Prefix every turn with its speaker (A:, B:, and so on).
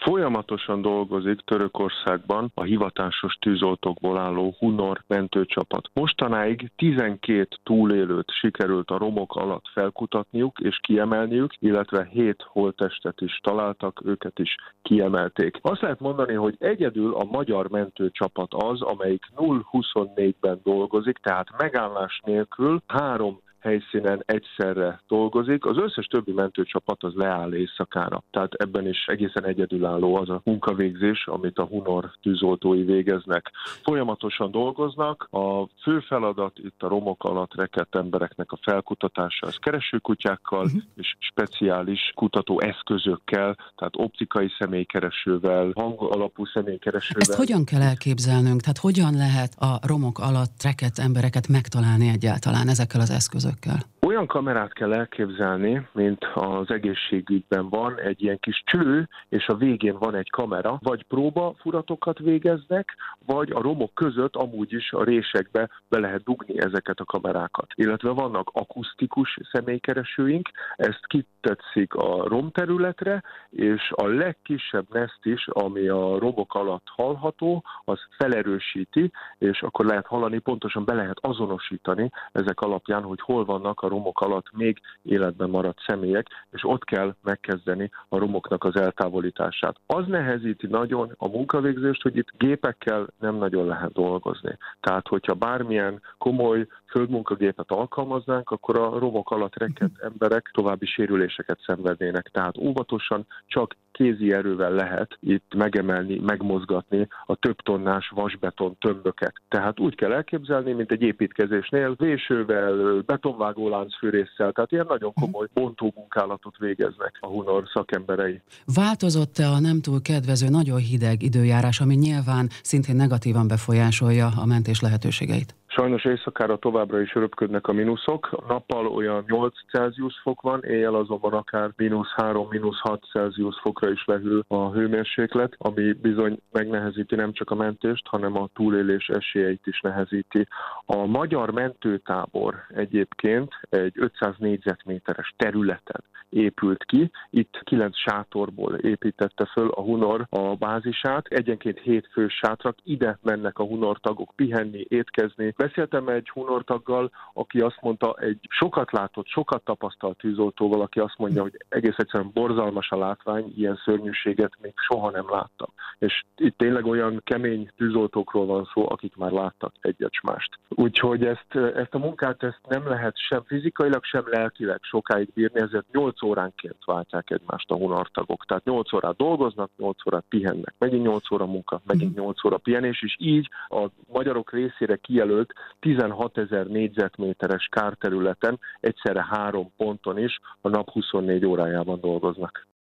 A: Folyamatosan dolgozik Törökországban a hivatásos tűzoltókból álló Hunor mentőcsapat. Mostanáig 12 túlélőt sikerült a romok alatt felkutatniuk és kiemelniük, illetve 7 holttestet is találtak, őket is kiemelték. Azt lehet mondani, hogy egyedül a magyar mentőcsapat az, amelyik 0-24-ben dolgozik, tehát megállás nélkül 3 helyszínen egyszerre dolgozik. Az összes többi mentőcsapat az leáll éjszakára. Tehát ebben is egészen egyedülálló az a munkavégzés, amit a Hunor tűzoltói végeznek. Folyamatosan dolgoznak. A fő feladat itt a romok alatt rekedt embereknek a felkutatása, az keresőkutyákkal és speciális kutató eszközökkel, tehát optikai személykeresővel, hangalapú személykeresővel.
B: Ezt hogyan kell elképzelnünk? Tehát hogyan lehet a romok alatt rekedt embereket megtalálni egyáltalán ezekkel az eszközökkel?
A: Olyan kamerát kell elképzelni, mint az egészségügyben van egy ilyen kis cső, és a végén van egy kamera, vagy próbafuratokat végeznek, vagy a romok között amúgy is a résekbe be lehet dugni ezeket a kamerákat. Illetve vannak akusztikus személykeresőink, ezt kitetszik a romterületre, és a legkisebb neszt is, ami a romok alatt hallható, az felerősíti, és akkor lehet hallani, pontosan be lehet azonosítani ezek alapján, hogy hol vannak a romok alatt még életben maradt személyek, és ott kell megkezdeni a romoknak az eltávolítását. Az nehezíti nagyon a munkavégzést, hogy itt gépekkel nem nagyon lehet dolgozni. Tehát, hogyha bármilyen komoly földmunkagépet alkalmaznánk, akkor a romok alatt rekedt emberek további sérüléseket szenvednének. Tehát óvatosan csak kézi erővel lehet itt megemelni, megmozgatni a több tonnás vasbeton tömböket. Tehát úgy kell elképzelni, mint egy építkezésnél, vésővel, betonvágó láncfűrésszel, tehát ilyen nagyon komoly bontómunkálatot végeznek a Hunor szakemberei.
B: Változott-e a nem túl kedvező, nagyon hideg időjárás, ami nyilván szintén negatívan befolyásolja a mentés lehetőségeit?
A: Sajnos éjszakára továbbra is röpködnek a mínuszok. Nappal olyan 8 Celsius fok van, éjjel azonban akár -3, -6 Celsius fokra is lehűl a hőmérséklet, ami bizony megnehezíti nem csak a mentést, hanem a túlélés esélyeit is nehezíti. A magyar mentőtábor egyébként egy 500 négyzetméteres területen épült ki. Itt 9 sátorból építette föl a Hunor a bázisát. Egyenként 7 fős sátrak, ide mennek a Hunor tagok pihenni, étkezni. Beszéltem egy Hunor taggal, aki azt mondta, egy sokat látott, sokat tapasztalt tűzoltóval, aki azt mondja, hogy egész egyszerűen borzalmas a látvány, ilyen szörnyűséget még soha nem láttam. És itt tényleg olyan kemény tűzoltókról van szó, akik már láttak egyet s mást. Úgyhogy ezt a munkát nem lehet sem fizikailag, sem lelkileg sokáig bírni, ezért 8 óránként váltják egymást a Hunor tagok. Tehát 8 órát dolgoznak, 8 órát pihennek. Megint 8 óra munka, megint 8 óra pihenés, és így a magyarok részére kijelölt 16 000 négyzetméteres kárterületen egyszerre 3 ponton is a nap 24 órájában dolgoznak.